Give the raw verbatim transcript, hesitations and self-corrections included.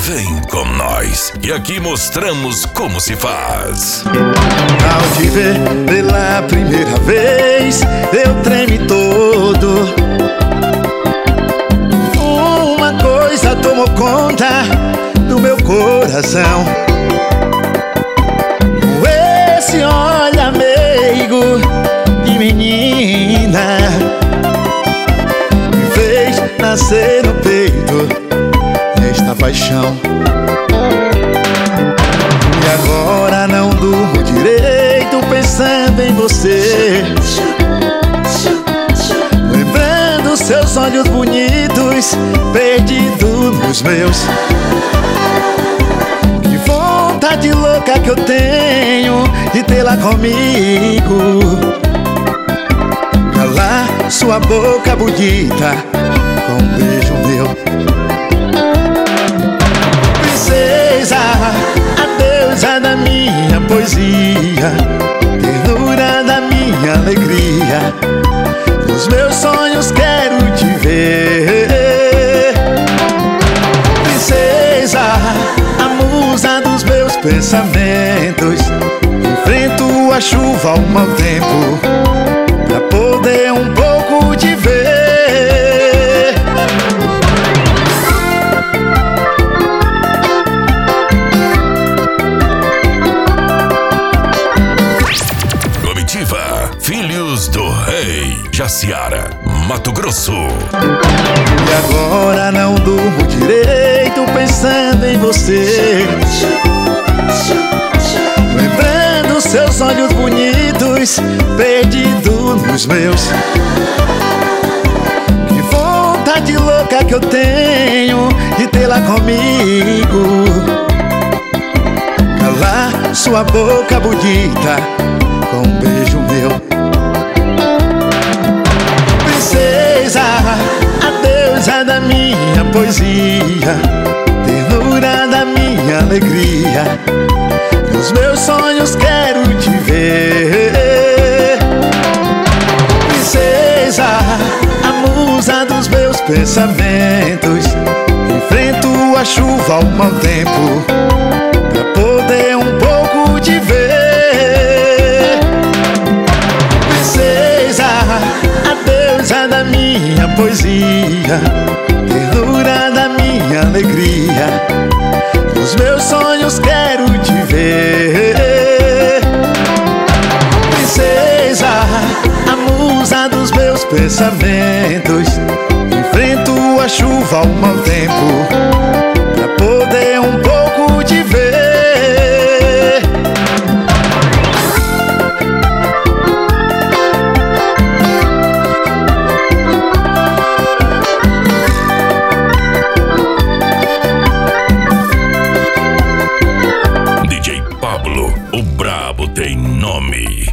Vem com nós, e aqui mostramos como se faz. Ao te ver pela primeira vez, eu treme todo. Uma coisa tomou conta do meu coração. Esse olhar meigo de menina me fez nascer no peito esta paixão. E agora não durmo direito pensando em você, lembrando seus olhos bonitos perdidos nos meus. Que vontade louca que eu tenho de tê-la comigo, calar sua boca bonita com um beijo meu. Princesa, a deusa da minha poesia, ternura da minha alegria, nos meus sonhos quero te ver. Princesa, a musa dos meus pensamentos, enfrento a chuva ao mau tempo pra poder um pouco te ver. Filhos do Rei, Jaciara, Mato Grosso. E agora não durmo direito pensando em você, lembrando seus olhos bonitos perdidos nos meus. Que vontade louca que eu tenho de tê-la comigo, calar sua boca bonita com um beijo meu. Princesa, a deusa da minha poesia, ternura da minha alegria, nos meus sonhos quero te ver. Princesa, a musa dos meus pensamentos, enfrento a chuva ao mau tempo pra poder um pouco te ver. Da minha poesia, ternura da minha alegria, nos meus sonhos quero te ver. Princesa, a musa dos meus pensamentos, enfrento a chuva ao mau tempo